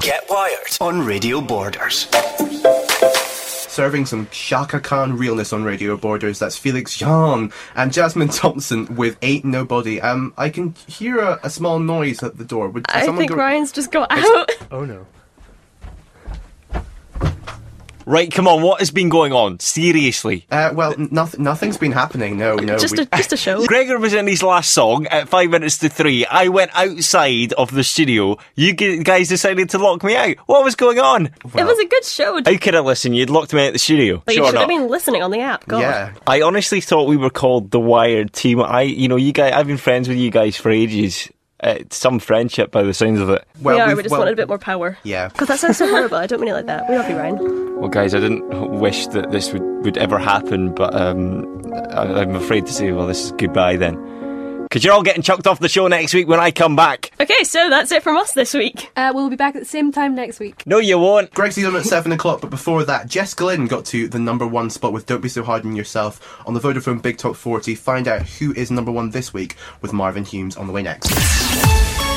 Get Wired on Radio Borders. Serving some Shaka Khan realness on Radio Borders. That's Felix Jean and Jasmine Thompson with Ain't Nobody. I can hear a small noise at the door. Would I someone think go... Ryan's just got out. Oh no. Right, come on, what has been going on? Seriously. Well, nothing's been happening. No. Just a show. Gregor was in his last song at 5 minutes to 3. I went outside of the studio. You guys decided to lock me out. What was going on? It was a good show. How could I listen? You'd locked me out of the studio. But you should have been listening on the app. God. Yeah. I honestly thought we were called the Wired Team. You guys, I've been friends with you guys for ages. Some friendship by the sounds of it. Well, we just wanted a bit more power. Yeah. Because that sounds so horrible. I don't mean it like that. We love you, Ryan. Well, guys, I didn't wish that this would ever happen, but I'm afraid to say, well, this is goodbye then. Because you're all getting chucked off the show next week when I come back. Okay, so that's it from us this week. We'll be back at the same time next week. No, you won't. Greg's on at 7 o'clock, but before that, Jess Glynn got to the number 1 spot with Don't Be So Hard on Yourself on the Vodafone Big Top 40. Find out who is number 1 this week with Marvin Humes on the way next.